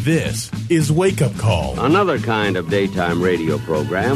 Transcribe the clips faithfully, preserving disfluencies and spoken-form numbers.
This is Wake Up Call. Another kind of daytime radio program.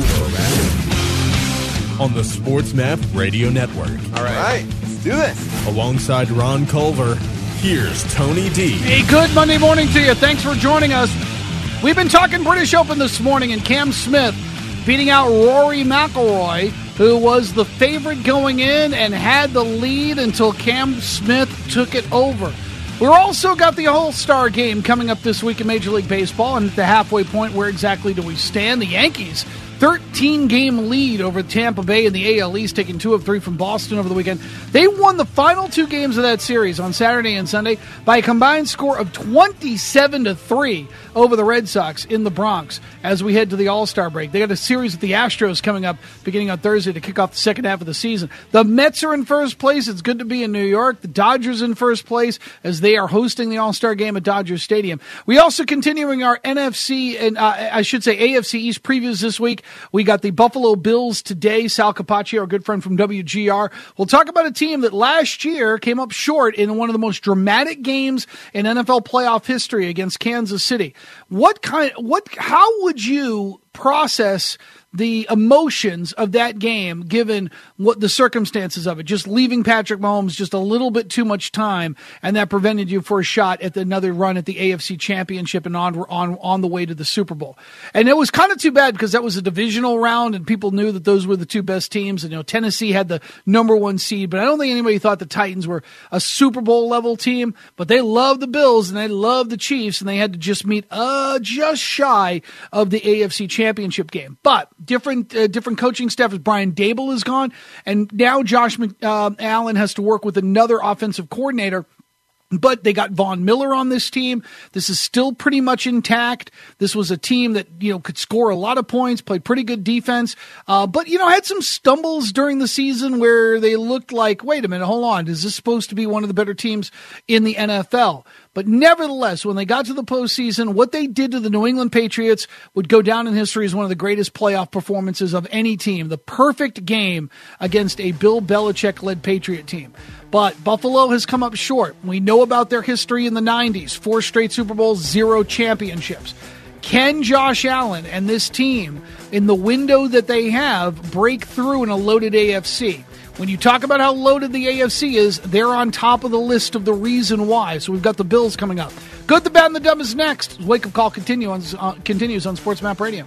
On the SportsMap Radio Network. All right. All right. Let's do this. Alongside Ron Culver, here's Tony D. Hey, good Monday morning to you. Thanks for joining us. We've been talking British Open this morning, and Cam Smith beating out Rory McIlroy, who was the favorite going in and had the lead until Cam Smith took it over. We've also got the All-Star game coming up this week in Major League Baseball, and at the halfway point, where exactly do we stand? The Yankees, thirteen-game lead over Tampa Bay in the A L East, taking two of three from Boston over the weekend. They won the final two games of that series on Saturday and Sunday by a combined score of twenty-seven to three over the Red Sox in the Bronx as we head to the All-Star break. They got a series with the Astros coming up beginning on Thursday to kick off the second half of the season. The Mets are in first place. It's good to be in New York. The Dodgers in first place as they are hosting the All-Star game at Dodger Stadium. We also continuing our N F C and uh, I should say A F C East previews this week. We got the Buffalo Bills today. Sal Capaccio, our good friend from W G R. We'll talk about a team that last year came up short in one of the most dramatic games in N F L playoff history against Kansas City. What kind, what, how would you process the emotions of that game, given what the circumstances of it, just leaving Patrick Mahomes just a little bit too much time, and that prevented you for a shot at another run at the A F C Championship and on on on the way to the Super Bowl. And it was kind of too bad because that was a divisional round, and people knew that those were the two best teams. And you know, Tennessee had the number one seed, but I don't think anybody thought the Titans were a Super Bowl level team. But they loved the Bills and they loved the Chiefs, and they had to just meet uh just shy of the A F C Championship game. But different uh, different coaching staff as Brian Dable is gone, and now Josh uh, Allen has to work with another offensive coordinator. But they got Von Miller on this team. This is still pretty much intact. This was a team that, you know, could score a lot of points, played pretty good defense, uh, but, you know, had some stumbles during the season where they looked like, wait a minute, hold on, is this supposed to be one of the better teams in the N F L? But nevertheless, when they got to the postseason, what they did to the New England Patriots would go down in history as one of the greatest playoff performances of any team. The perfect game against a Bill Belichick-led Patriot team. But Buffalo has come up short. We know about their history in the nineties. Four straight Super Bowls, zero championships. Can Josh Allen and this team, in the window that they have, break through in a loaded A F C? When you talk about how loaded the A F C is, they're on top of the list of the reason why. So we've got the Bills coming up. Good, the bad, and the dumb is next. Wake Up Call continue on, uh, continues on SportsMap Radio.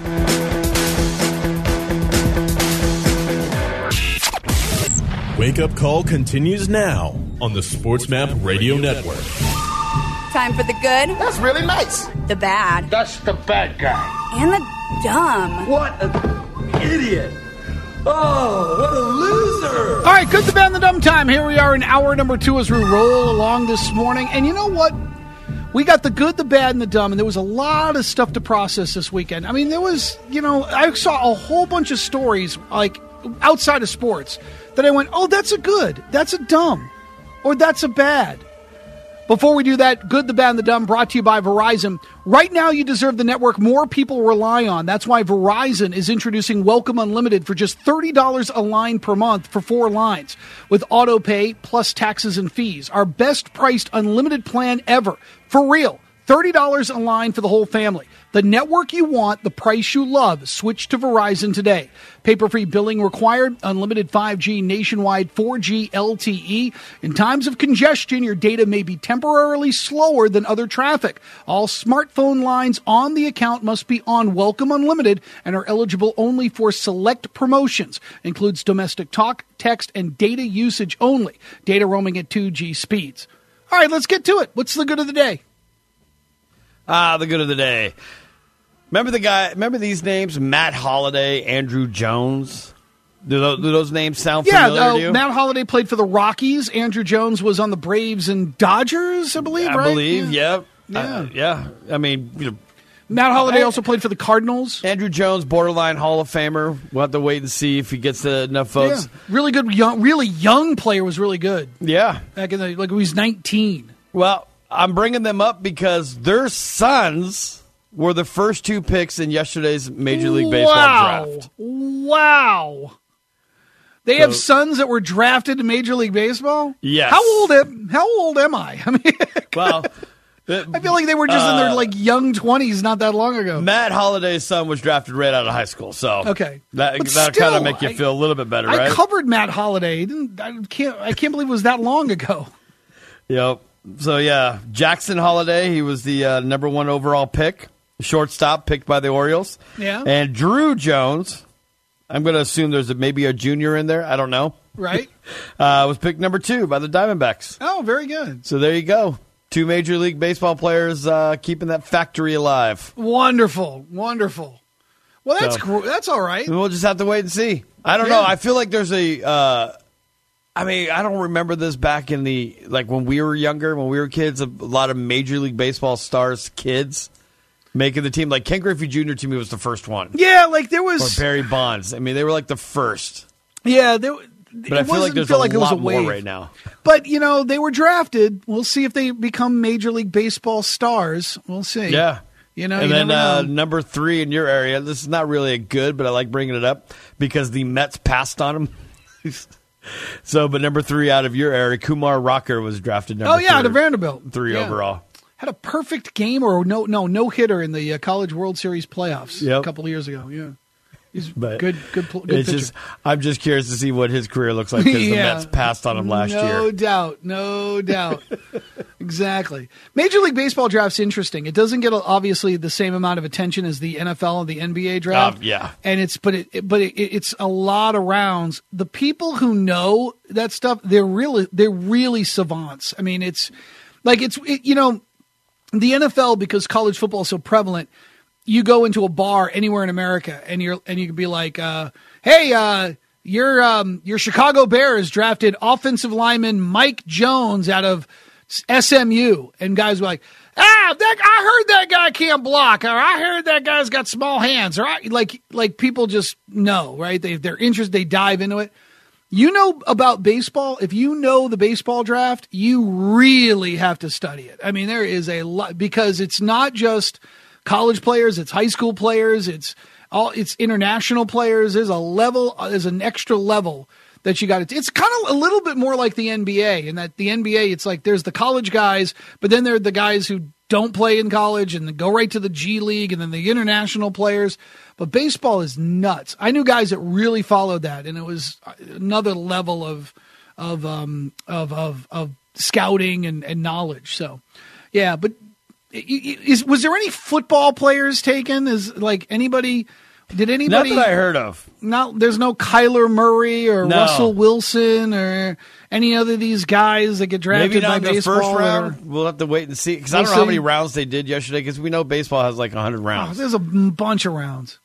Wake Up Call continues now on the SportsMap Radio Network. Time for the good. That's really nice. The bad. That's the bad guy. And the dumb. What an idiot. Oh, what a loser. All right, good, the bad, and the dumb time. Here we are in hour number two as we roll along this morning. And you know what? We got the good, the bad, and the dumb, and there was a lot of stuff to process this weekend. I mean, there was, you know, I saw a whole bunch of stories, like, outside of sports, that I went, oh, that's a good, that's a dumb, or that's a bad. Before we do that, good, the bad, and the dumb, brought to you by Verizon. Right now, you deserve the network more people rely on. That's why Verizon is introducing Welcome Unlimited for just thirty dollars a line per month for four lines with auto pay plus taxes and fees. Our best priced unlimited plan ever. For real. thirty dollars a line for the whole family. The network you want, the price you love. Switch to Verizon today. Paper-free billing required. Unlimited five G nationwide four G L T E. In times of congestion, your data may be temporarily slower than other traffic. All smartphone lines on the account must be on Welcome Unlimited and are eligible only for select promotions. Includes domestic talk, text, and data usage only. Data roaming at two G speeds. All right, let's get to it. What's the good of the day? Ah, the good of the day. Remember the guy? Remember these names? Matt Holliday, Andrew Jones. Do those, do those names sound yeah, familiar uh, to you? Matt Holliday played for the Rockies. Andrew Jones was on the Braves and Dodgers, I believe. I right? believe. Yeah. Yeah. Yeah. Uh, yeah. I mean, you know, Matt Holliday also played for the Cardinals. Andrew Jones, borderline Hall of Famer. We'll have to wait and see if he gets uh, enough votes. Yeah. Really good, young, really young player was really good. Yeah. Back in the like he was nineteen. Well, I'm bringing them up because their sons were the first two picks in yesterday's Major League Baseball wow. draft. Wow. They So- have sons that were drafted in Major League Baseball? Yes. How old am, how old am I? I mean, Well, I feel like they were just uh, in their like young twenties not that long ago. Matt Holliday's son was drafted right out of high school, so okay, that that kind of make you feel a little bit better, I right? I covered Matt Holliday. I can't I can't believe it was that long ago. Yep. So yeah, Jackson Holliday, he was the uh, number one overall pick, shortstop picked by the Orioles. Yeah. And Drew Jones, I'm going to assume there's a, maybe a junior in there. I don't know. Right. uh, was picked number two by the Diamondbacks. Oh, very good. So there you go. Two Major League Baseball players uh, keeping that factory alive. Wonderful, wonderful. Well, that's so, gr- that's all right. We'll just have to wait and see. I don't yeah. know. I feel like there's a. Uh, I mean, I don't remember this back in the like when we were younger, when we were kids. A lot of Major League Baseball stars, kids, making the team. Like Ken Griffey Junior to me was the first one. Yeah, like there was or Barry Bonds. I mean, they were like the first. Yeah, there. But I feel like there's feel a like lot it was a more wave. right now. But, you know, they were drafted. We'll see if they become Major League Baseball stars. We'll see. Yeah. You know, and you then uh, know. number three in your area, this is not really a good, but I like bringing it up because the Mets passed on him. So, but number three out of your area, Kumar Rocker was drafted number Oh, yeah, three, out of Vanderbilt. Three yeah. overall. Had a perfect game or no no no hitter in the uh, College World Series playoffs yep. a couple of years ago. Yeah. He's but good, good, good it's pitcher. Just, I'm just curious to see what his career looks like because yeah. the Mets passed on him last no year. No doubt, no doubt. Exactly. Major League Baseball draft's interesting. It doesn't get obviously the same amount of attention as the N F L and the N B A draft. Um, yeah, and it's but it but it, it's a lot of rounds. The people who know that stuff, they're really they're really savants. I mean, it's like it's it, you know, the N F L, because college football is so prevalent. You go into a bar anywhere in America, and you're and you can be like, uh, "Hey, uh, your um, your Chicago Bears drafted offensive lineman Mike Jones out of S M U," and guys were like, "Ah, that I heard that guy can't block," or "I heard that guy's got small hands," or I, like like people just know, right? They they're interested, they dive into it. You know about baseball. If you know the baseball draft, you really have to study it. I mean, there is a lot because it's not just college players, it's high school players, it's all it's international players. There's a level, there's an extra level that you got to. It's kind of a little bit more like the N B A, in that the N B A, it's like there's the college guys, but then there are the guys who don't play in college and go right to the G League, and then the international players. But baseball is nuts. I knew guys that really followed that, and it was another level of of um, of, of of scouting and, and knowledge. So, yeah, but. Is, was there any football players taken? Is like anybody? Did anybody? Not that I heard of. Not there's no Kyler Murray or no. Russell Wilson or any other of these guys that get drafted Maybe not by in the baseball. first round. Or, we'll have to wait and see because we'll I don't know see. how many rounds they did yesterday because we know baseball has like one hundred rounds. Oh, there's a bunch of rounds.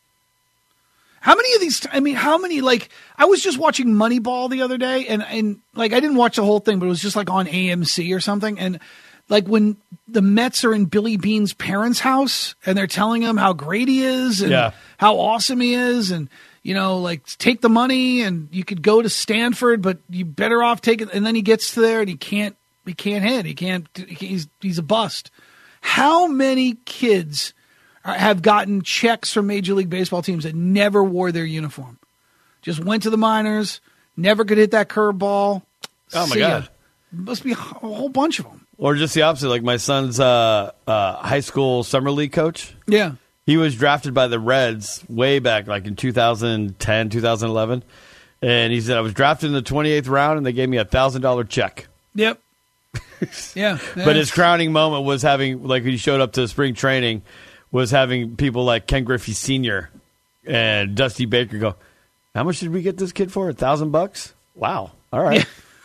How many of these? I mean, how many? Like, I was just watching Moneyball the other day, and and like I didn't watch the whole thing, but it was just like on A M C or something, and. Like when the Mets are in Billy Bean's parents' house and they're telling him how great he is and yeah. how awesome he is, and you know, like take the money and you could go to Stanford, but you better off taking. And then he gets there and he can't, he can't hit, he can't. He's he's a bust. How many kids are, have gotten checks from Major League Baseball teams that never wore their uniform, just went to the minors, never could hit that curveball? Oh my See God, ya. Must be a whole bunch of them. Or just the opposite, like my son's uh, uh, high school summer league coach. Yeah. He was drafted by the Reds way back, like in two thousand ten, two thousand eleven. And he said, I was drafted in the twenty-eighth round, and they gave me a one thousand dollars check. Yep. Yeah. But his crowning moment was having, like when he showed up to spring training, was having people like Ken Griffey Senior and Dusty Baker go, how much did we get this kid for? A thousand bucks? Wow. All right.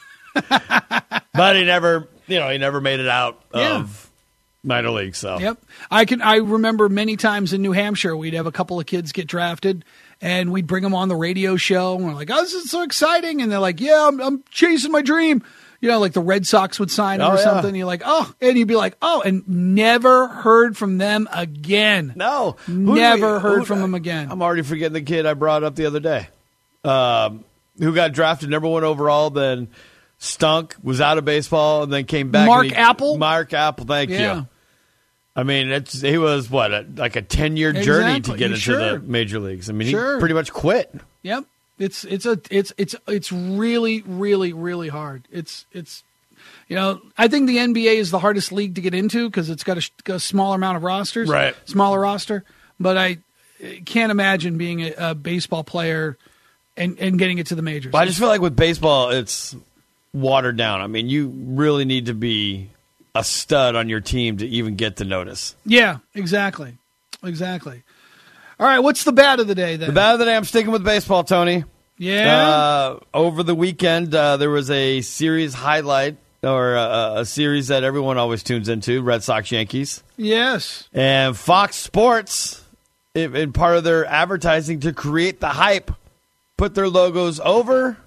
But he never... You know, he never made it out yeah. of minor league. So yep, I can. I remember many times in New Hampshire, we'd have a couple of kids get drafted, and we'd bring them on the radio show, and we're like, "Oh, this is so exciting!" And they're like, "Yeah, I'm, I'm chasing my dream." You know, like the Red Sox would sign them oh, or yeah. something. And you're like, "Oh," and you'd be like, "Oh," and never heard from them again. No, never we, heard who, from them again. I'm already forgetting the kid I brought up the other day, um, who got drafted number one overall, then. Stunk, was out of baseball, and then came back. Mark he, Apple? Mark Apple, thank yeah. you. I mean, it's, he was, what, a, like a ten-year journey exactly. to get into sure. the major leagues. I mean, sure. he pretty much quit. Yep. It's it's a it's it's it's really really really hard. It's it's You know, I think the N B A is the hardest league to get into because it's got a, a smaller amount of rosters, right? Smaller roster. But I can't imagine being a, a baseball player and, and getting it to the majors. But I just feel like with baseball, it's watered down. I mean, you really need to be a stud on your team to even get the notice. Yeah, exactly. Exactly. All right, what's the bad of the day then? The bad of the day, I'm sticking with baseball, Tony. Yeah? Uh, over the weekend, uh, there was a series highlight, or a, a series that everyone always tunes into, Red Sox Yankees. Yes. And Fox Sports, in, in part of their advertising to create the hype, put their logos over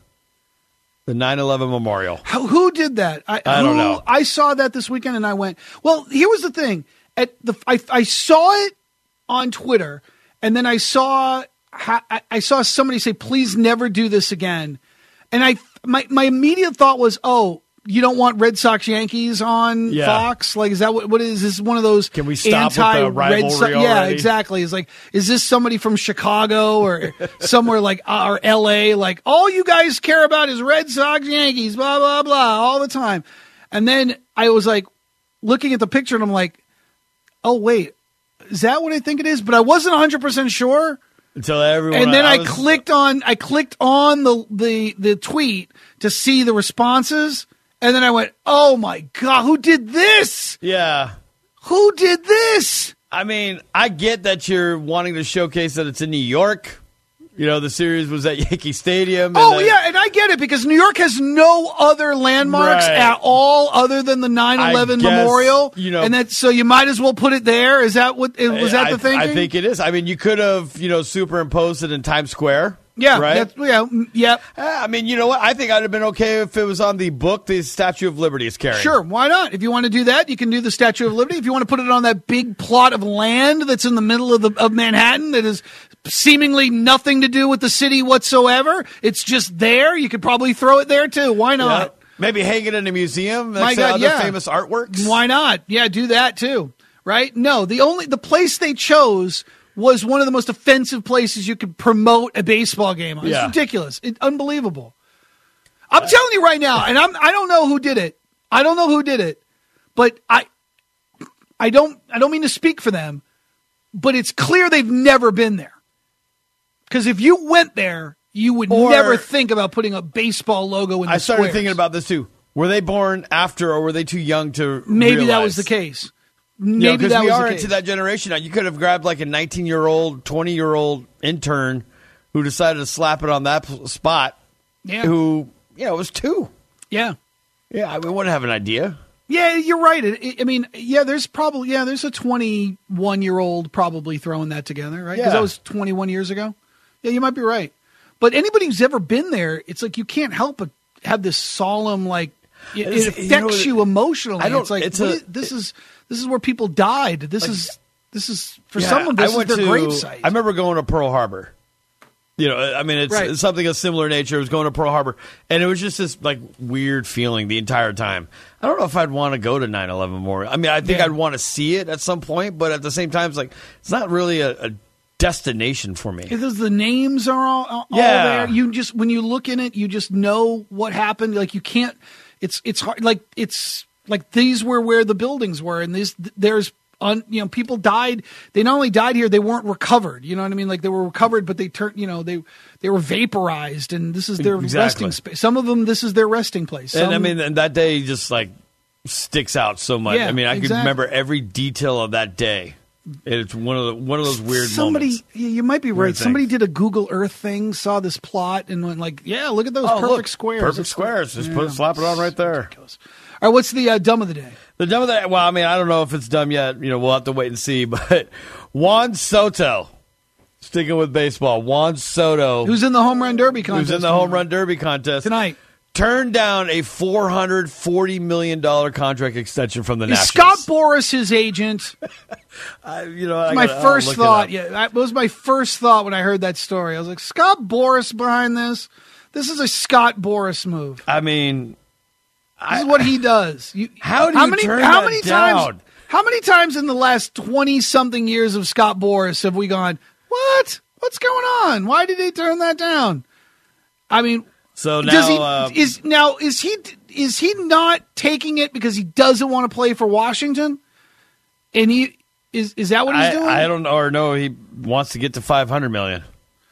the nine eleven memorial. How, who did that? I, I who, don't know. I saw that this weekend and I went, well, here was the thing. At the I, I saw it on Twitter, and then I saw I, I saw somebody say, please never do this again. And I my, my immediate thought was, oh, you don't want Red Sox Yankees on Yeah. Fox? Like, is that what, what is this one of those Can we stop with the anti-Red rivalry Sox? Yeah, already? exactly. It's like, is this somebody from Chicago or somewhere like uh, or L A? Like, all you guys care about is Red Sox Yankees, blah, blah, blah, all the time. And then I was like looking at the picture and I'm like, oh, wait, is that what I think it is? But I wasn't one hundred percent sure. Until everyone. And then I, I was, clicked on I clicked on the, the the tweet to see the responses, and then I went, "Oh my God, who did this? Yeah. Who did this?" I mean, I get that you're wanting to showcase that it's in New York. You know, the series was at Yankee Stadium. And Oh then, yeah, and I get it because New York has no other landmarks Right. at all other than the nine eleven I guess, memorial. you know- and that so you might as well put it there. Is that what was that I, the thinking? I think it is. I mean, you could have, you know, superimposed it in Times Square. yeah, Right? that's, yeah, mm, yep. Eh, I mean, you know what? I think I'd have been okay if it was on the book the Statue of Liberty is carrying. Sure, why not? If you want to do that, you can do the Statue of Liberty. If you want to put it on that big plot of land that's in the middle of the of Manhattan that is seemingly nothing to do with the city whatsoever, it's just there. You could probably throw it there too. Why Yeah. not? Maybe hang it in a museum next My to God, other yeah. famous artworks. Why not? Yeah, do that too. Right? No, the only the place they chose was one of the most offensive places you could promote a baseball game on. It's Yeah. ridiculous. It's unbelievable. I'm telling you right now, and I'm I don't know who did it. I don't know who did it, but I I don't I don't mean to speak for them, but it's clear they've never been there. Because if you went there, you would Or- never think about putting a baseball logo in the I started squares. thinking about this too. Were they born after, or were they too young to? Maybe that realize? was the case. You know, Maybe 'cause that we was are the into case. that generation now. You could have grabbed like a nineteen-year-old, twenty-year-old intern who decided to slap it on that p- spot. Yeah. Who, you know, was two. Yeah. Yeah, I mean, wouldn't have an idea. Yeah, you're right. It, it- I mean, yeah, there's probably yeah, there's a twenty-one year old probably throwing that together, right? Because Yeah. that was twenty-one years ago. Yeah, you might be right. But anybody who's ever been there, it's like you can't help but have this solemn like it, It's- it you affects you, know, emotionally. I don't- it's like it's what a- is- this is this is where people died. This Like- is this is for Yeah, some of this I went is their to, gravesite. I remember going to Pearl Harbor. You know, I mean, it's, Right. it's something of similar nature. I was going to Pearl Harbor, and it was just this like weird feeling the entire time. I don't know if I'd want to go to nine eleven Memorial. I mean, I think Yeah. I'd want to see it at some point, but at the same time, it's like it's not really a, a destination for me. Because the names are all, all Yeah. there. You just when you look in it, you just know what happened. Like you can't. It's it's hard. Like it's like these were where the buildings were, and these there's un, you know people died. They not only died here, they weren't recovered. You know what I mean? Like they were recovered, but they turned. You know they they were vaporized, and this is their Exactly. resting space. Some of them, this is their resting place. And I Some- mean, and that day just like sticks out so much. Yeah, I mean, I exactly. can remember every detail of that day. It's one of the one of those weird somebody, moments. yeah, you might be Weird right. Somebody things. did a Google Earth thing, saw this plot, and went like, "Yeah, look at those Oh, perfect look, squares. perfect That's- squares. Just yeah, put slap it on right there. ridiculous. All right, what's the uh, dumb of the day? The dumb of that. Well, I mean, I don't know if it's dumb yet. You know, we'll have to wait and see. But Juan Soto, sticking with baseball, Juan Soto, Who's in the home run derby contest? who's in the home run derby contest tonight? turned down a four hundred forty million dollars contract extension from the Is Nationals. Scott Boras his agent? I, you know, I my gotta- I'll first look it thought. up. Yeah, that was my first thought when I heard that story. I was like, Scott Boras behind this? This is a Scott Boras move. I mean, This is what he does. You, How do you many, turn how that many down? times? How many times in the last twenty something years of Scott Boras have we gone? What? What's going on? Why did they turn that down? I mean, so now does he uh, is now is he is he not taking it because he doesn't want to play for Washington? And he is is that what he's I, doing? I don't know. Or no, he wants to get to five hundred million.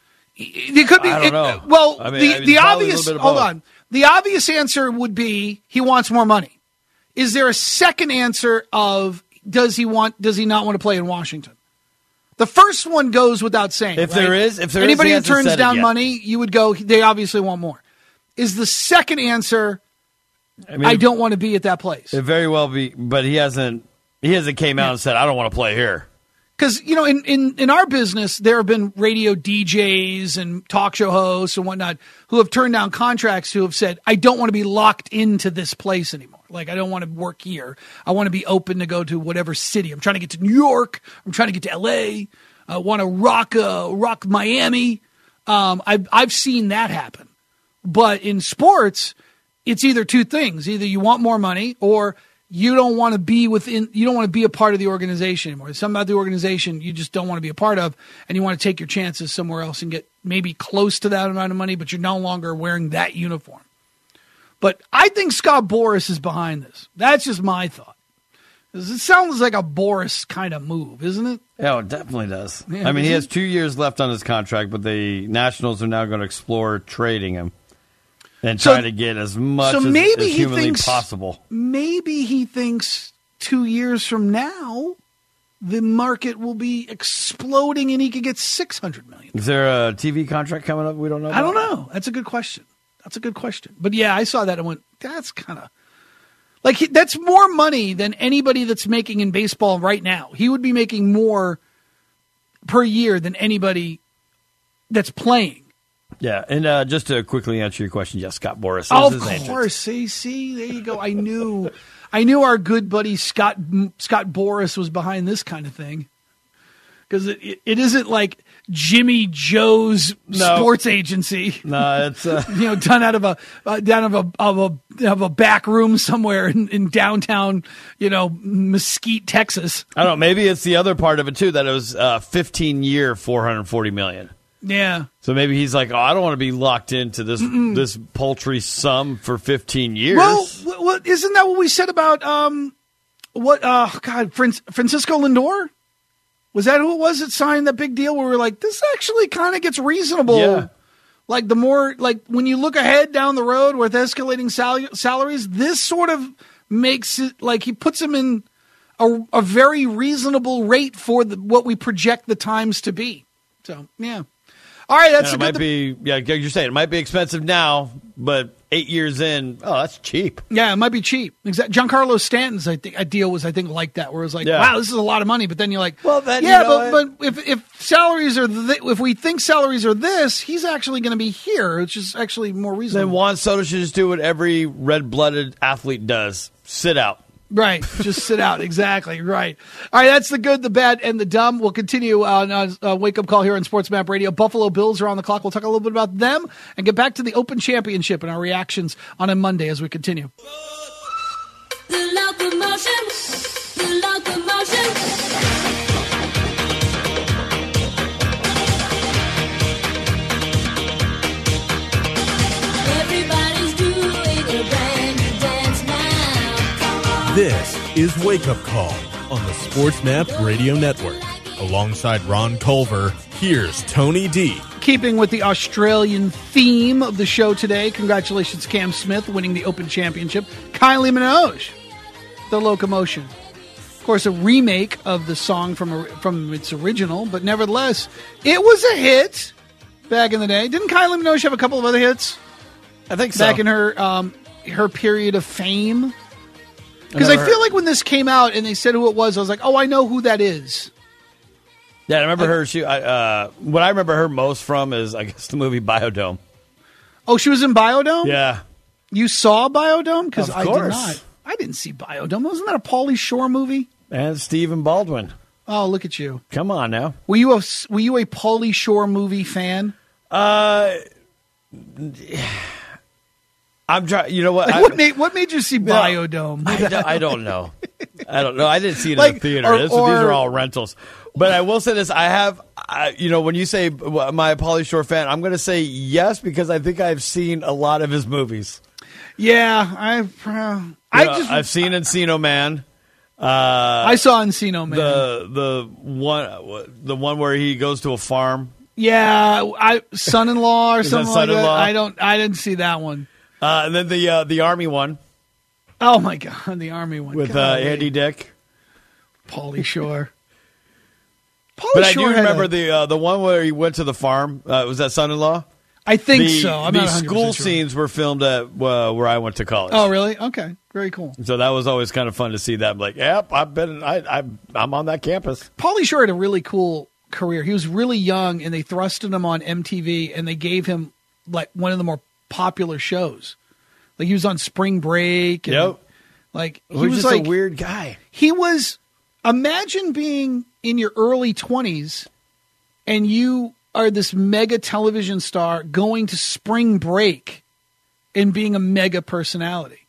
It could be. I don't it, know. Well, I mean, the, I mean, the probably a obvious. little bit of Hold both. on. The obvious answer would be he wants more money. Is there a second answer of does he want? Does he not want to play in Washington? The first one goes without saying. If right? there is, if there anybody is, he who hasn't turns said it down yet. money, you would go. They obviously want more. Is the second answer? I, mean, I don't want to be at that place. It very well be, but he hasn't. He hasn't came out Yeah. and said, "I don't want to play here." Because, you know, in, in, in our business, there have been radio D Js and talk show hosts and whatnot who have turned down contracts who have said, I don't want to be locked into this place anymore. Like, I don't want to work here. I want to be open to go to whatever city. I'm trying to get to New York. I'm trying to get to L A. I want to rock, uh, rock Miami. Um, I've, I've seen that happen. But in sports, it's either two things. Either you want more money or you don't want to be within, you don't want to be a part of the organization anymore. There's something about the organization you just don't want to be a part of, and you want to take your chances somewhere else and get maybe close to that amount of money, but you're no longer wearing that uniform. But I think Scott Boras is behind this. That's just my thought. It sounds like a Boras kind of move, isn't it? Yeah, it definitely does. Yeah, I mean, he doesn't has two years left on his contract, but the Nationals are now going to explore trading him and So- try to get as much so as, maybe as he humanly thinks- possible. Maybe he thinks two years from now, the market will be exploding and he could get six hundred million dollars. Is there a T V contract coming up we don't know about? I don't know. That's a good question. That's a good question. But yeah, I saw that and went, that's kind of like he, that's more money than anybody that's making in baseball right now. He would be making more per year than anybody that's playing. Yeah, and uh, just to quickly answer your question, yes, Scott Boras is Oh, his of agent. course. See, see, there you go. I knew, I knew our good buddy Scott Scott Boras was behind this kind of thing, because it, it, it isn't like Jimmy Joe's No. sports agency. No, it's uh, You know, done out of a uh, down of a of a of a back room somewhere in, in downtown, you know, Mesquite, Texas. I don't know. Maybe it's the other part of it too, that it was uh, fifteen year, four hundred forty million. Yeah. So maybe he's like, oh, I don't want to be locked into this this paltry sum for fifteen years. Well, w- well, isn't that what we said about um, what? Uh, God, Fran- Francisco Lindor. Was that who it was that signed that big deal where we were like, this actually kind of gets reasonable? Yeah. Like the more, like when you look ahead down the road with escalating sal- salaries, this sort of makes it like he puts him in a, a very reasonable rate for the, what we project the times to be. So, yeah. All right, that's And a it good. might be, yeah, like you're saying, it might be expensive now, but eight years in, oh, that's cheap. Yeah, it might be cheap. Exactly. Giancarlo Stanton's I think a deal was I think like that, where it was like, Yeah. wow, this is a lot of money, but then you're like, Well, then, yeah, you know but but if if salaries are th- if we think salaries are this, he's actually going to be here, which is actually more Then reasonable. Juan Soto should just do what every red-blooded athlete does: sit out. Right, just sit out. Exactly right. All right, that's the good, the bad, and the dumb. We'll continue on uh, uh, Wake Up Call here on Sports Map Radio. Buffalo Bills are on the clock. We'll talk a little bit about them and get back to the Open Championship and our reactions on a Monday as we continue. The locomotion, the locomotion. Everybody's doing a brand new dance now. This is Wake Up Call on the Sports Map Radio Network. Alongside Ron Culver, here's Tony D. Keeping with the Australian theme of the show today, congratulations Cam Smith winning the Open Championship. Kylie Minogue, The Locomotion. Of course, a remake of the song from from its original, but nevertheless, it was a hit back in the day. Didn't Kylie Minogue have a couple of other hits I think so. back in her um, her period of fame? Because I, never feel heard- like when this came out and they said who it was, I was like, oh, I know who that is. Yeah, I remember her. She, I, uh, what I remember her most from is, I guess, the movie Biodome. Oh, she was in Biodome? Yeah, You saw Biodome? Because Of I did course. not. I didn't see Biodome. Wasn't that a Pauly Shore movie? and Stephen Baldwin. Oh, look at you. Come on now. Were you a Were you a Pauly Shore movie fan? Uh, I'm trying. You know what? Like, I, what made What made you see Biodome? I, don't, I don't know. I don't know. I didn't see it in Like, the theater. or- This- these or- are all rentals. But I will say this: I have, I, you know, when you say am I a Pauly Shore fan, I'm going to say yes because I think I've seen a lot of his movies. Yeah, I've uh, I You know, just I've seen Encino Man. Uh, I saw Encino Man. the the one the one where he goes to a farm. Yeah, I son-in-law or Is that something like that. Son-in-Law? I don't. I didn't see that one. Uh, and then the uh, the army one Oh my God, the army one with uh, Golly. Andy Dick. Pauly Shore. Pauly But I Shore do had remember a- the uh, the one where he went to the farm. Uh, was that Son-in-Law? I think the, so. I'm the not one hundred percent school sure. scenes were filmed at uh, where I went to college. Oh, really? Okay, very cool. So that was always kind of fun to see that. I'm like, yep, I've been, I, I, I'm on that campus. Pauly Shore had a really cool career. He was really young, and they thrusted him on M T V, and they gave him like one of the more popular shows. Like he was on Spring Break. And, Yep. Like he He was was just like a weird guy. He was. Imagine being in your early twenties, and you are this mega television star going to Spring Break, and being a mega personality.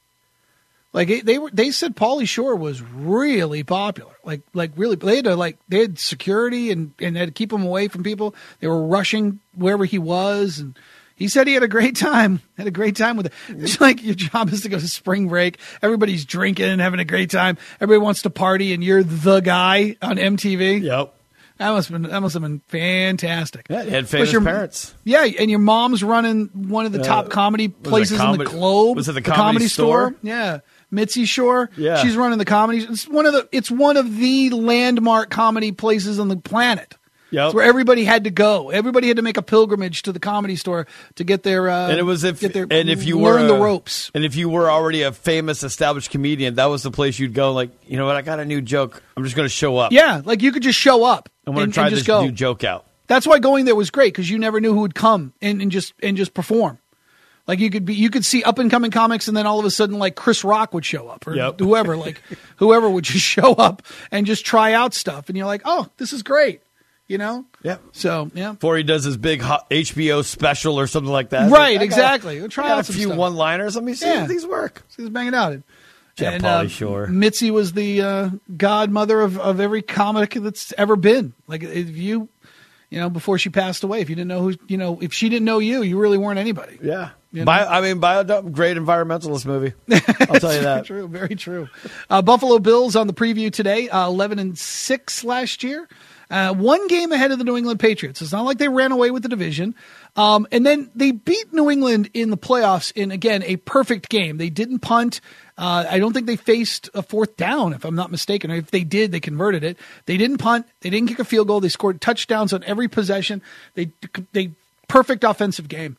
Like it, they were, they said Pauly Shore was really popular. Like, like really, they had to like they had security and and had to keep him away from people. They were rushing wherever he was, and he said he had a great time. Had a great time with it. It's like your job is to go to Spring Break. Everybody's drinking and having a great time. Everybody wants to party, and you're the guy on M T V. Yep. That must have been that must have been fantastic. Yeah, he had Plus famous your- parents. Yeah, and your mom's running one of the Uh, top comedy was it places in comedy- the globe. was it the Comedy Store? Yeah, Mitzi Shore. Yeah. She's running the comedy. It's one of the. It's one of the landmark comedy places on the planet. Yep. It's where everybody had to go. Everybody had to make a pilgrimage to the Comedy Store to get their. Uh, And it was if get their, and if you learn were the a- ropes. and if you were already a famous established comedian, that was the place you'd go. Like, you know what? I got a new joke. I'm just going to show up. Yeah, like you could just show up. I'm going and, to try and just this go. new joke out. That's why going there was great because you never knew who would come and, and just and just perform. Like you could be, you could see up and coming comics, and then all of a sudden, like Chris Rock would show up, or Yep. whoever, like whoever would just show up and just try out stuff, and you're like, oh, this is great, you know? Yep. So yeah, Before he does his big hot H B O special or something like that. Right, Like, I got- exactly. We'll try I got out a some few stuff. one-liners. Let me see Yeah. if these work. so he's banging out. Yeah, and Pauly uh, Shore. Mitzi was the uh, godmother of, of every comic that's ever been. Like if you, you know, before she passed away, if you didn't know who, you know, if she didn't know you, you really weren't anybody. Yeah. You know? Bio, I mean, Biodome, great environmentalist movie. I'll tell you that. Very true, very true. Uh, Buffalo Bills on the preview today, uh, eleven and six last year. Uh, one game ahead of the New England Patriots. It's not like they ran away with the division. Um, and then they beat New England in the playoffs in, again, a perfect game. They didn't punt. Uh, I don't think they faced a fourth down, if I'm not mistaken. Or if they did, they converted it. They didn't punt. They didn't kick a field goal. They scored touchdowns on every possession. They, they perfect offensive game.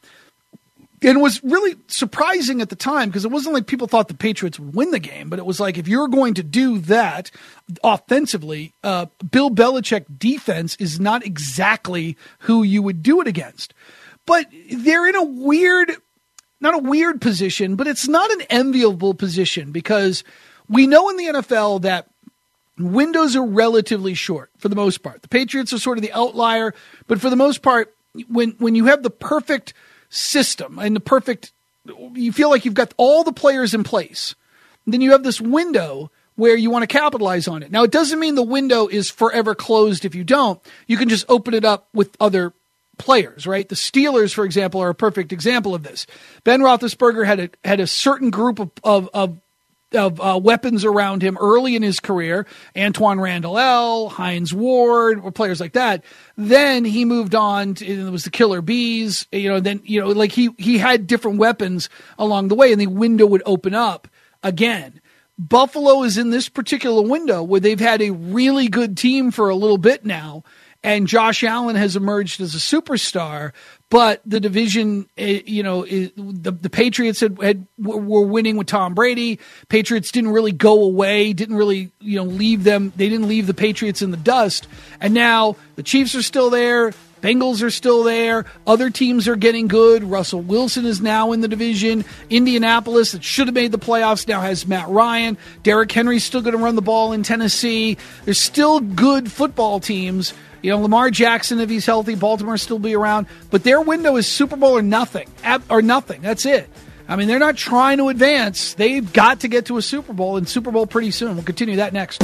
And it was really surprising at the time because it wasn't like people thought the Patriots would win the game, but it was like if you're going to do that offensively, uh, Bill Belichick defense is not exactly who you would do it against. But they're in a weird, not a weird position, but it's not an enviable position because we know in the N F L that windows are relatively short for the most part. The Patriots are sort of the outlier, but for the most part, when when you have the perfect system and the perfect, you feel like you've got all the players in place, and then you have this window where you want to capitalize on it. Now, it doesn't mean the window is forever closed if you don't. You can just open it up with other players, right? The Steelers, for example, are a perfect example of this. Ben Roethlisberger had a had a certain group of of, of of uh, weapons around him early in his career, Antoine Randall L., Hines Ward, or players like that. Then he moved on to, it was the Killer Bees, you know, then, you know, like he, he had different weapons along the way and the window would open up again. Buffalo is in this particular window where they've had a really good team for a little bit now, and Josh Allen has emerged as a superstar, but the division, you know, the, the Patriots had, had were winning with Tom Brady. Patriots didn't really go away, didn't really, you know, leave them. They didn't leave the Patriots in the dust. And now the Chiefs are still there. Bengals are still there. Other teams are getting good. Russell Wilson is now in the division. Indianapolis, that should have made the playoffs, now has Matt Ryan. Derrick Henry's still going to run the ball in Tennessee. There's still good football teams. You know, Lamar Jackson, if he's healthy, Baltimore still be around. But their window is Super Bowl or nothing. Or nothing. That's it. I mean, they're not trying to advance. They've got to get to a Super Bowl, and Super Bowl pretty soon. We'll continue that next.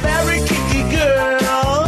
very kinky girl.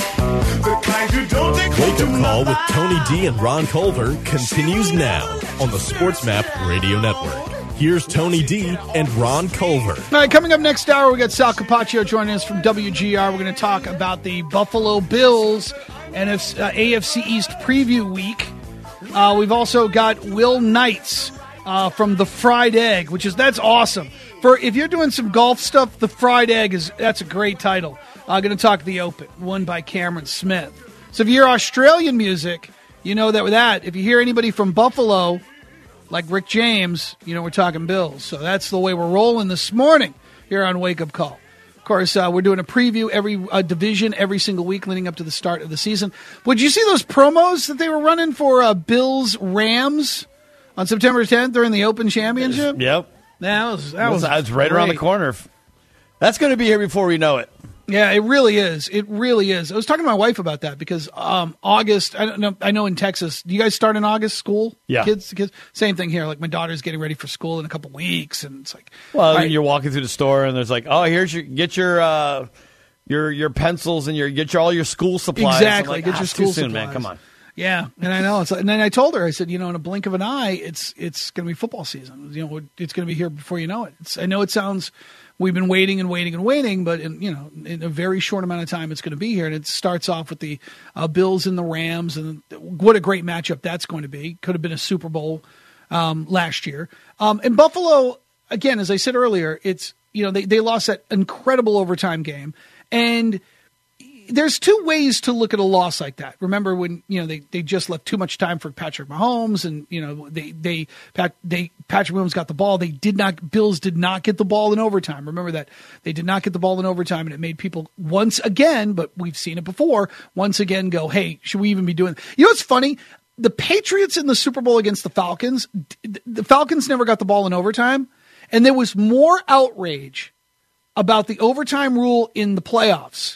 The kind who don't take home Wake to Up Call mother. with Tony D and Ron Culver continues now on the SportsMap Radio Network. Here's Tony D and Ron Culver. All right, coming up next hour, we got Sal Capaccio joining us from W G R. We're going to talk about the Buffalo Bills and uh, A F C East Preview Week. Uh, we've also got Will Knights uh, from the Fried Egg, which is that's awesome. For if you're doing some golf stuff, the Fried Egg is that's a great title. I'm uh, going to talk the Open, won by Cameron Smith. So if you hear Australian music, you know that with that. If you hear anybody from Buffalo, like Rick James, you know we're talking Bills. So that's the way we're rolling this morning here on Wake Up Call. Of course, uh, we're doing a preview every uh, division every single week leading up to the start of the season. Would you see those promos that they were running for uh, Bills Rams on September tenth during the Open Championship? Yep. That was that was That's right around the great. corner. That's going to be here before we know it. Yeah, it really is. It really is. I was talking to my wife about that because um, August. I don't know. I know in Texas, do you guys start in August school? Yeah. kids, kids. Same thing here. Like my daughter's getting ready for school in a couple weeks, and it's like, Well, all right, you're walking through the store and there's like, oh, here's your get your uh, your your pencils and your get your all your school supplies. exactly. I'm like, Get ah, your it's school too soon, supplies. man. Come on. Yeah, and I know. It's like, and then I told her, I said, you know, in a blink of an eye, it's it's going to be football season. You know, it's going to be here before you know it. It's, I know it sounds. We've been waiting and waiting and waiting, but in, you know, in a very short amount of time, it's going to be here. And it starts off with the uh, Bills and the Rams, and what a great matchup that's going to be. Could have been a Super Bowl um, last year. Um, and Buffalo, again, as I said earlier, it's you know they they lost that incredible overtime game, and there's two ways to look at a loss like that. Remember when you know they, they just left too much time for Patrick Mahomes, and you know they they Pat, they Patrick Mahomes got the ball. They did not. Bills did not get the ball in overtime. Remember that they did not get the ball in overtime, and it made people once again. But we've seen it before. Once again, go, hey, should we even be doing? You know what's funny? The Patriots in the Super Bowl against the Falcons. The Falcons never got the ball in overtime, and there was more outrage about the overtime rule in the playoffs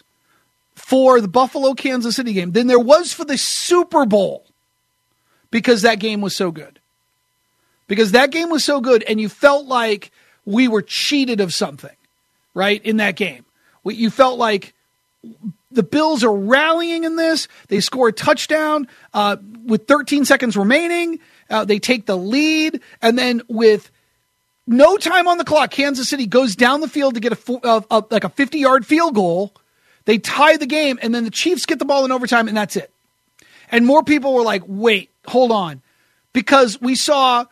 for the Buffalo-Kansas City game than there was for the Super Bowl because that game was so good. Because that game was so good, and you felt like we were cheated of something, right, in that game. You felt like the Bills are rallying in this. They score a touchdown uh, with thirteen seconds remaining. Uh, they take the lead, and then with no time on the clock, Kansas City goes down the field to get a, uh, uh, like a fifty-yard field goal. They tie the game, and then the Chiefs get the ball in overtime, and that's it. And more people were like, wait, hold on. Because we saw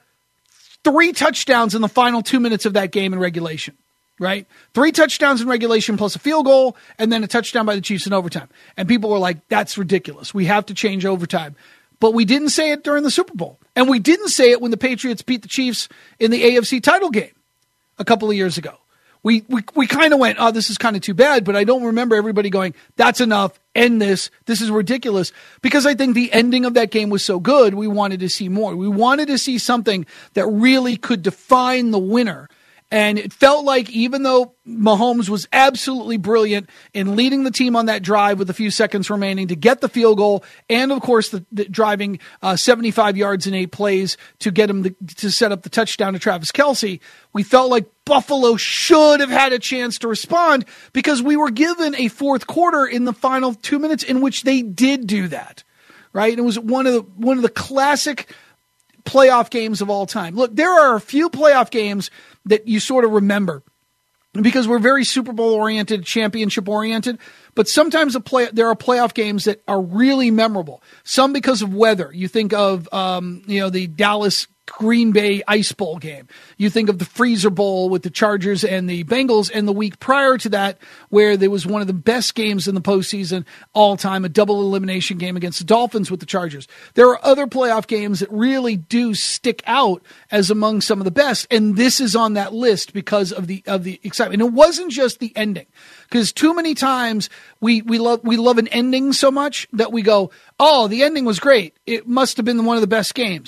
three touchdowns in the final two minutes of that game in regulation, right? Three touchdowns in regulation plus a field goal, and then a touchdown by the Chiefs in overtime. And people were like, that's ridiculous. We have to change overtime. But we didn't say it during the Super Bowl. And we didn't say it when the Patriots beat the Chiefs in the A F C title game a couple of years ago. We we we kind of went, oh, this is kind of too bad, but I don't remember everybody going, that's enough, end this, this is ridiculous, because I think the ending of that game was so good, we wanted to see more. We wanted to see something that really could define the winner. And it felt like even though Mahomes was absolutely brilliant in leading the team on that drive with a few seconds remaining to get the field goal, and of course the, the driving uh, seventy-five yards in eight plays to get him the, to set up the touchdown to Travis Kelce, we felt like Buffalo should have had a chance to respond because we were given a fourth quarter in the final two minutes in which they did do that, right? And it was one of the one of the classic playoff games of all time. Look, there are a few playoff games that you sort of remember because we're very Super Bowl oriented, championship oriented, but sometimes a play, there are playoff games that are really memorable. Some because of weather. You think of, um, you know, the Dallas Green Bay Ice Bowl game. You think of the Freezer Bowl with the Chargers and the Bengals, and the week prior to that, where there was one of the best games in the postseason all time, a double elimination game against the Dolphins with the Chargers. There are other playoff games that really do stick out as among some of the best, and this is on that list because of the of the excitement. And it wasn't just the ending, because too many times we we love we love an ending so much that we go, oh, the ending was great. It must have been one of the best games.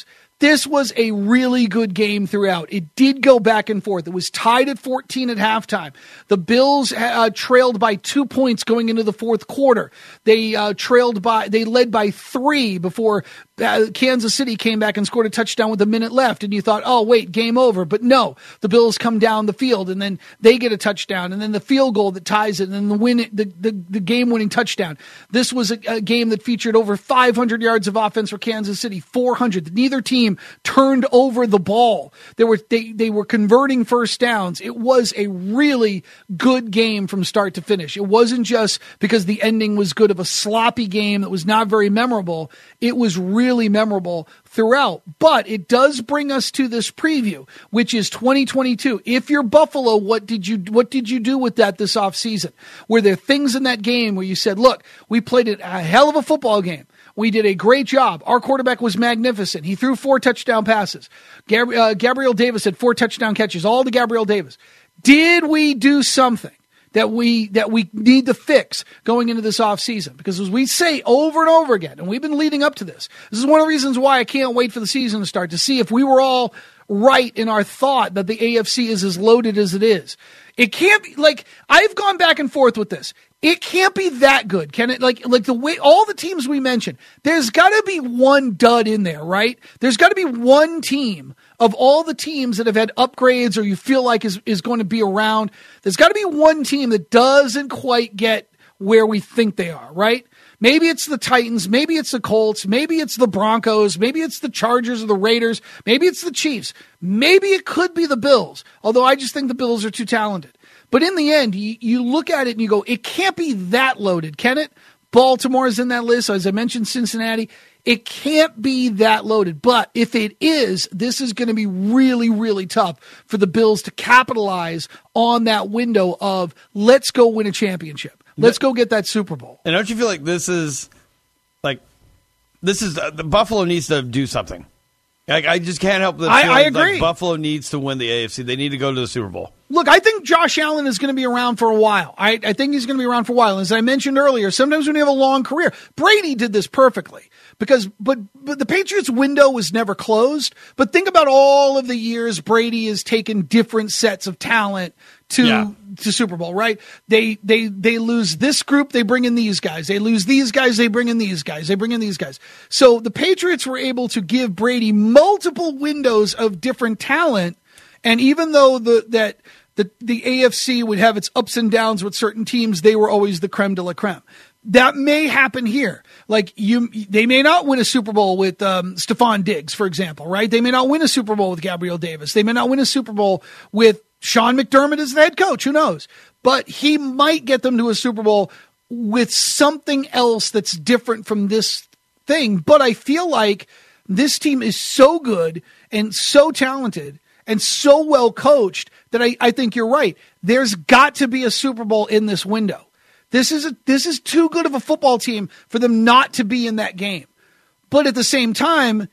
this was a really good game throughout. It did go back and forth. It was tied at fourteen at halftime. The Bills uh, trailed by two points going into the fourth quarter. They uh, trailed by, they led by three before uh, Kansas City came back and scored a touchdown with a minute left. And you thought, oh, wait, game over. But no, the Bills come down the field and then they get a touchdown and then the field goal that ties it and then the win, the, the, the game-winning touchdown. This was a, a game that featured over five hundred yards of offense for Kansas City, four hundred. Neither team turned over the ball. They were they they were converting first downs. It was a really good game from start to finish. It wasn't just because the ending was good of a sloppy game that was not very memorable. It was really memorable throughout. But it does bring us to this preview, which is twenty twenty-two. If you're Buffalo, what did you what did you do with that this offseason? Were there things in that game where you said, look, we played a hell of a football game. We did a great job. Our quarterback was magnificent. He threw four touchdown passes. Gab- uh, Gabriel Davis had four touchdown catches, all to Gabriel Davis. Did we do something that we that we need to fix going into this offseason? Because as we say over and over again, and we've been leading up to this, this is one of the reasons why I can't wait for the season to start, to see if we were all right in our thought that the A F C is as loaded as it is. It can't be, like, I've gone back and forth with this. It can't be that good, can it? Like, like the way all the teams we mentioned, there's got to be one dud in there, right? There's got to be one team of all the teams that have had upgrades or you feel like is, is going to be around. There's got to be one team that doesn't quite get where we think they are, right? Maybe it's the Titans. Maybe it's the Colts. Maybe it's the Broncos. Maybe it's the Chargers or the Raiders. Maybe it's the Chiefs. Maybe it could be the Bills, although I just think the Bills are too talented. But in the end, you, you look at it and you go, it can't be that loaded, can it? Baltimore is in that list. As I mentioned, Cincinnati. It can't be that loaded. But if it is, this is going to be really, really tough for the Bills to capitalize on that window of let's go win a championship. Let's go get that Super Bowl. And don't you feel like this is, like, this is, uh, the Buffalo needs to do something. Like, I just can't help but I, feel I like, agree. like Buffalo needs to win the A F C. They need to go to the Super Bowl. Look, I think Josh Allen is going to be around for a while. I, I think he's going to be around for a while. As I mentioned earlier, sometimes when you have a long career, Brady did this perfectly. Because, but, but the Patriots window was never closed. But think about all of the years Brady has taken different sets of talent to Yeah. to Super Bowl, right? They they they lose this group, they bring in these guys. They lose these guys, they bring in these guys. They bring in these guys. So the Patriots were able to give Brady multiple windows of different talent. And even though the that the the A F C would have its ups and downs with certain teams, they were always the creme de la creme. That may happen here. Like you, they may not win a Super Bowl with um, Stephon Diggs, for example, right? They may not win a Super Bowl with Gabriel Davis. They may not win a Super Bowl with Sean McDermott as the head coach. Who knows? But he might get them to a Super Bowl with something else that's different from this thing. But I feel like this team is so good and so talented and so well coached that I, I think you're right. There's got to be a Super Bowl in this window. This is a, this is too good of a football team for them not to be in that game. But at the same time,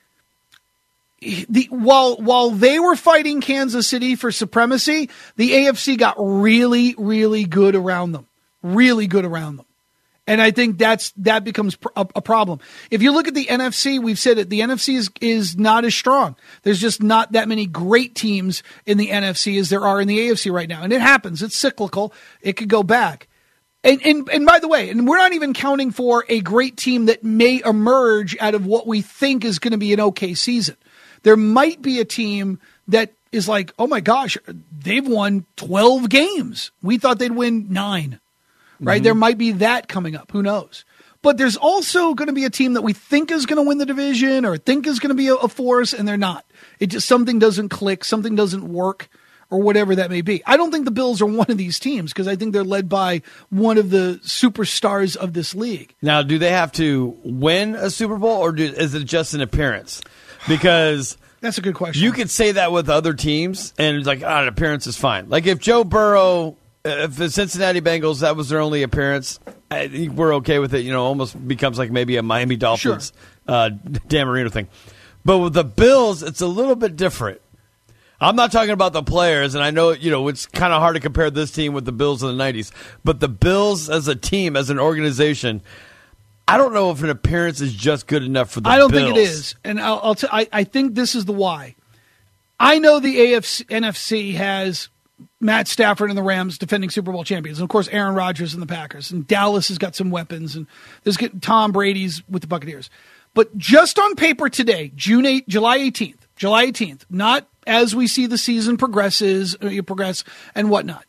the, while while they were fighting Kansas City for supremacy, the A F C got really, really good around them. Really good around them. And I think that's that becomes a, a problem. If you look at the N F C, we've said it, the N F C is, is not as strong. There's just not that many great teams in the N F C as there are in the A F C right now. And it happens. It's cyclical. It could go back. And, and and by the way, and we're not even counting for a great team that may emerge out of what we think is going to be an okay season. There might be a team that is like, oh my gosh, they've won twelve games. We thought they'd win nine, right? Mm-hmm. There might be that coming up. Who knows? But there's also going to be a team that we think is going to win the division or think is going to be a, a force, and they're not. It just, something doesn't click, something doesn't work, or whatever that may be. I don't think the Bills are one of these teams because I think they're led by one of the superstars of this league. Now, do they have to win a Super Bowl, or do, is it just an appearance? Because that's a good question. You could say that with other teams, and it's like, ah, an appearance is fine. Like if Joe Burrow, if the Cincinnati Bengals, that was their only appearance, I think we're okay with it. You know, almost becomes like maybe a Miami Dolphins, sure. uh, Dan Marino thing. But with the Bills, it's a little bit different. I'm not talking about the players, and I know, you know, it's kind of hard to compare this team with the Bills in the nineties, but the Bills as a team, as an organization, I don't know if an appearance is just good enough for the I don't Bills. think it is, and I'll, I'll t- I, I think this is the why. I know the A F C, N F C has Matt Stafford and the Rams defending Super Bowl champions, and of course Aaron Rodgers and the Packers, and Dallas has got some weapons, and there's get Tom Brady's with the Buccaneers. But just on paper today, June eighth, July eighteenth, July eighteenth, not as we see the season progresses, uh, progress and whatnot.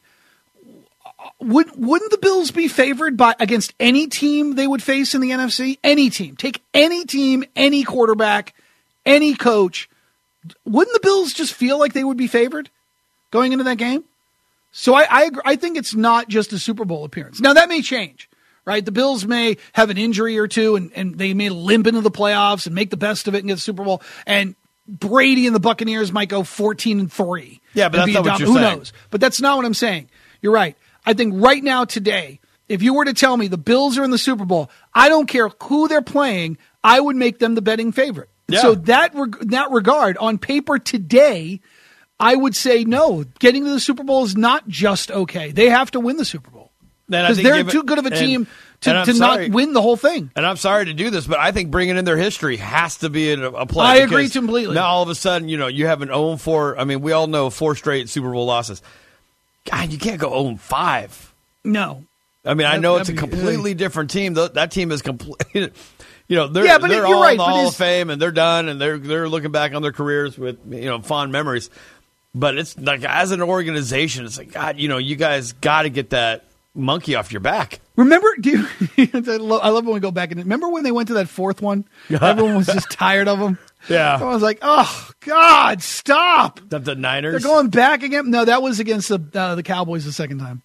Would, wouldn't the Bills be favored by against any team they would face in the N F C? Any team. Take any team, any quarterback, any coach. Wouldn't the Bills just feel like they would be favored going into that game? So I, I, agree, I think it's not just a Super Bowl appearance. Now, that may change, right? The Bills may have an injury or two, and, and they may limp into the playoffs and make the best of it and get the Super Bowl. And Brady and the Buccaneers might go fourteen and three. Yeah, but that's not what you're Who saying. knows? But that's not what I'm saying. You're right. I think right now, today, if you were to tell me the Bills are in the Super Bowl, I don't care who they're playing, I would make them the betting favorite. Yeah. So that reg- that regard, on paper today, I would say no. Getting to the Super Bowl is not just okay. They have to win the Super Bowl. And I Because think they're give it- too good of a and- team and to, I'm to sorry. not win the whole thing. And I'm sorry to do this, but I think bringing in their history has to be a, a play. I agree because completely. Now all of a sudden, you know, you have an oh and four. I mean, we all know four straight Super Bowl losses. God, you can't go oh and five. No. I mean, I That- know it's a that'd be- completely different team. Th- That team is complete. You know, they're Yeah, but they're you're all right, in the but Hall is- of Fame, and they're done, and they're they're looking back on their careers with you know fond memories. But it's like as an organization, it's like God, you know, you guys got to get that monkey off your back. Remember, do you, I love I love when we go back and remember when they went to that fourth one? Everyone was just tired of them. Yeah. Everyone was like, "Oh God, stop!" The, the Niners. They're going back again. No, that was against the uh, the Cowboys the second time.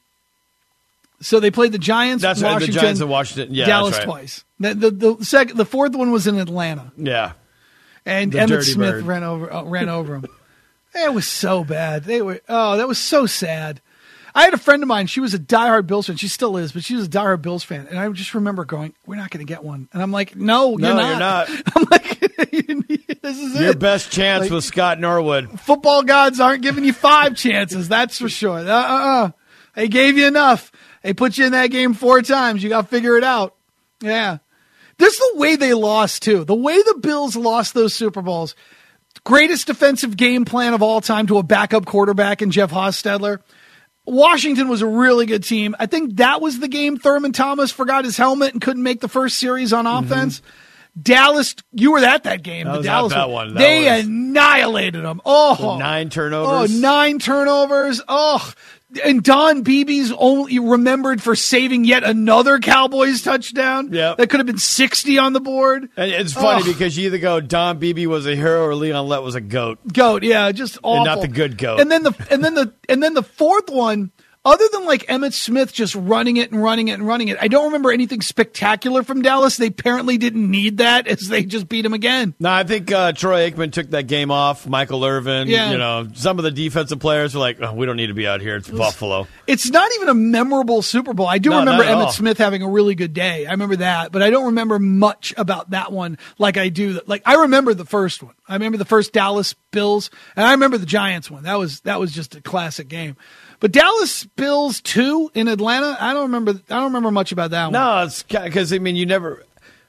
So they played the Giants, That's right, the Washington, Giants and Washington. Yeah, Dallas that's right. twice. The the the, second, the fourth one was in Atlanta, Yeah. and The Emmitt Dirty Smith Bird. ran over uh, ran over him. It was so bad. They were oh, that was so sad. I had a friend of mine. She was a diehard Bills fan. She still is, but she was a diehard Bills fan. And I just remember going, "We're not going to get one." And I'm like, "No, you're No, not." you're not. I'm like, "This is Your it." best chance Like- was Scott Norwood. Football gods aren't giving you five chances. That's for sure. Uh, uh, uh. They gave you enough. They put you in that game four times. You got to figure it out. Yeah. This is the way they lost, too. The way the Bills lost those Super Bowls. Greatest defensive game plan of all time to a backup quarterback in Jeff Hostetler. Washington was a really good team. I think that was the game Thurman Thomas forgot his helmet and couldn't make the first series on offense. Dallas, you were at that game. That the was not Dallas that one. That they was- annihilated them. Oh, Nine turnovers. Oh, nine turnovers. Oh, and Don Beebe's only remembered for saving yet another Cowboys touchdown. Yep. That could have been sixty on the board. And it's funny Ugh. because you either go Don Beebe was a hero or Leon Lett was a goat. Goat, yeah, just awful. And not the good goat. And then the and then the and then the fourth one, other than like Emmitt Smith just running it and running it and running it, I don't remember anything spectacular from Dallas. They apparently didn't need that as they just beat him again. No, I think uh, Troy Aikman took that game off. Michael Irvin, Yeah. you know, some of the defensive players were like, oh, we don't need to be out here. It's Buffalo. It's not even a memorable Super Bowl. I do No, remember not at Emmitt all. Smith having a really good day. I remember that, but I don't remember much about that one like I do. Like I remember the first one. I remember the first Dallas Bills, and I remember the Giants one. That was that was just a classic game. But Dallas Bills two in Atlanta, I don't remember. I don't remember much about that one. No, it's because, I mean, you never.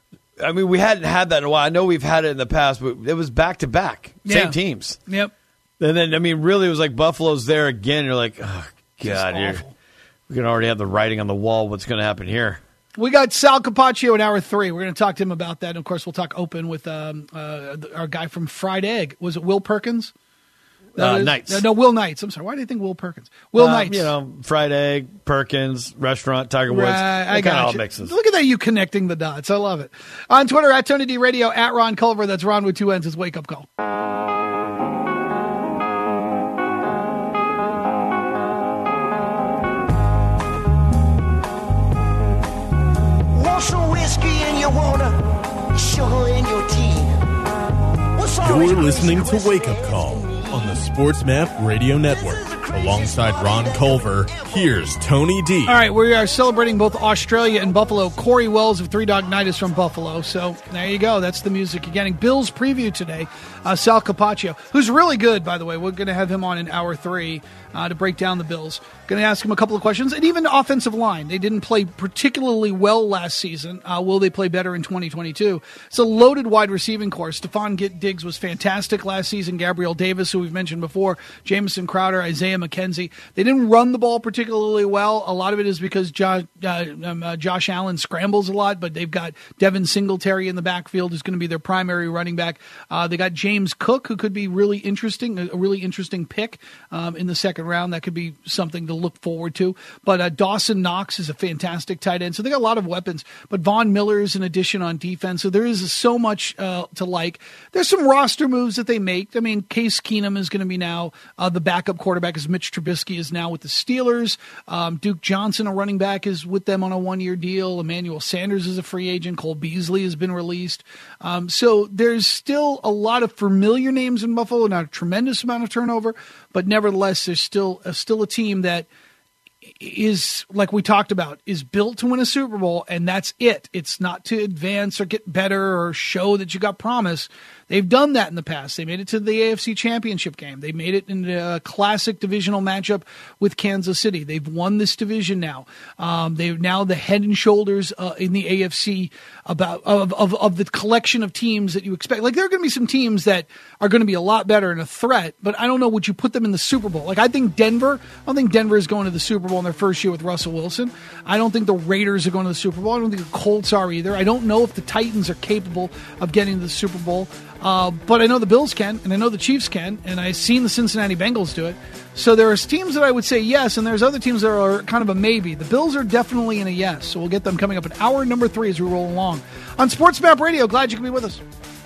I mean, we hadn't had that in a while. I know we've had it in the past, but it was back to back. Yeah. Same teams. Yep. And then, I mean, really, it was like Buffalo's there again. You're like, oh, God, you're, awful. we can already have the writing on the wall. What's going to happen here? We got Sal Capaccio in hour three. We're going to talk to him about that. And of course, we'll talk open with um, uh, our guy from Fried Egg. Was it Will Perkins? That Uh, is- Knights. No, no, Will Knights. I'm sorry. Why do you think Will Perkins? Will Uh, Knights. You know, fried egg, Perkins, restaurant, Tiger Woods. Right, I It kinda got all you. mixes. Look at that, you connecting the dots. I love it. On Twitter, at Tony D Radio, at Ron Culver. That's Ron with two N's. His wake-up call. Want some whiskey in your water, sugar in your tea. What's all You're this listening to whiskey, Wake Up whiskey? Call on the Sports Map Radio Network. Alongside Ron Culver, here's Tony D. All right, we are celebrating both Australia and Buffalo. Corey Wells of Three Dog Night is from Buffalo. So there you go. That's the music you're getting. Bills preview today. Uh, Sal Capaccio, who's really good, by the way. We're going to have him on in hour three uh, to break down the Bills. Going to ask him a couple of questions, and even offensive line. They didn't play particularly well last season. Uh, will they play better in twenty twenty-two? It's a loaded wide receiving core. Stephon Diggs was fantastic last season. Gabriel Davis, who we've mentioned before, Jamison Crowder, Isaiah McKenzie. They didn't run the ball particularly well. A lot of it is because Josh, uh, um, uh, Josh Allen scrambles a lot, but they've got Devin Singletary in the backfield, who's going to be their primary running back. Uh, they got James Cook, who could be really interesting, a really interesting pick um, in the second round. That could be something to look forward to. But uh, Dawson Knox is a fantastic tight end. So they got a lot of weapons. But Von Miller is an addition on defense. So there is so much uh, to like. There's some roster moves that they make. I mean, Case Keenum is going to be now uh, the backup quarterback, as Mitch Trubisky is now with the Steelers. Um, Duke Johnson, a running back, is with them on a one-year deal. Emmanuel Sanders is a free agent. Cole Beasley has been released. Um, so there's still a lot of familiar names in Buffalo, not a tremendous amount of turnover, but nevertheless, there's still uh, still a team that is, like we talked about, is built to win a Super Bowl, and that's it. It's not to advance or get better or show that you got promise. They've done that in the past. They made it to the A F C Championship game. They made it in a classic divisional matchup with Kansas City. They've won this division now. Um, they're now the head and shoulders uh, in the A F C about of, of of the collection of teams that you expect. Like, there are going to be some teams that are going to be a lot better and a threat, but I don't know, would you put them in the Super Bowl? Like, I think Denver, I don't think Denver is going to the Super Bowl in their first year with Russell Wilson. I don't think the Raiders are going to the Super Bowl. I don't think the Colts are either. I don't know if the Titans are capable of getting to the Super Bowl. Uh, but I know the Bills can, and I know the Chiefs can, and I've seen the Cincinnati Bengals do it. So there are teams that I would say yes, and there's other teams that are kind of a maybe. The Bills are definitely in a yes, so we'll get them coming up in hour number three as we roll along. On Sports Map Radio, glad you can be with us.